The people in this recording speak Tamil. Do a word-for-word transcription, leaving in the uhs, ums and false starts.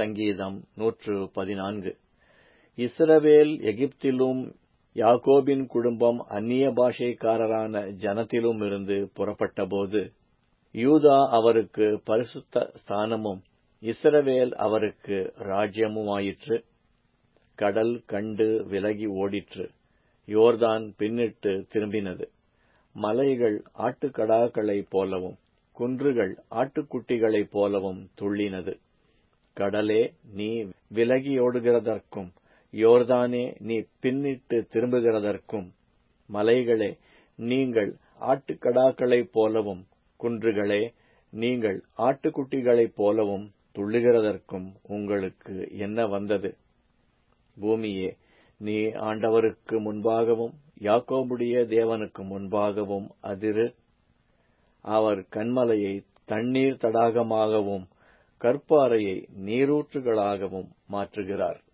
சங்கீதம் நூற்று பதினான்கு. இஸ்ரவேல் எகிப்திலும் யாக்கோபின் குடும்பம் அந்நிய பாஷைக்காரரான ஜனத்திலுமிருந்து புறப்பட்டபோது யூதா அவருக்கு பரிசுத்த ஸ்தானமும் இஸ்ரவேல் அவருக்கு ராஜ்யமுமாயிற்று. கடல் கண்டு விலகி ஓடிற்று. யோர்தான் பின்னிட்டு திரும்பினது. மலைகள் ஆட்டுக்கடாக்களைப் போலவும் குன்றுகள் ஆட்டுக்குட்டிகளைப் போலவும் துள்ளினது. கடலே, நீ விலகியோடுகிறதற்கும் யோர்தானே, நீ பின்னிட்டு திரும்புகிறதற்கும், மலைகளே, நீங்கள் ஆட்டுக்கடாக்களைப் போலவும் குன்றுகளே, நீங்கள் ஆட்டுக்குட்டிகளைப் போலவும் துள்ளுகிறதற்கும் உங்களுக்கு என்ன வந்தது? பூமியே, நீ ஆண்டவருக்கு முன்பாகவும் யாக்கோபுடைய தேவனுக்கு முன்பாகவும் அதிரு. அவர் கன்மலையை தண்ணீர் தடாகமாகவும் கற்பாறையை நீரூற்றுகளாகவும் மாற்றுகிறார்.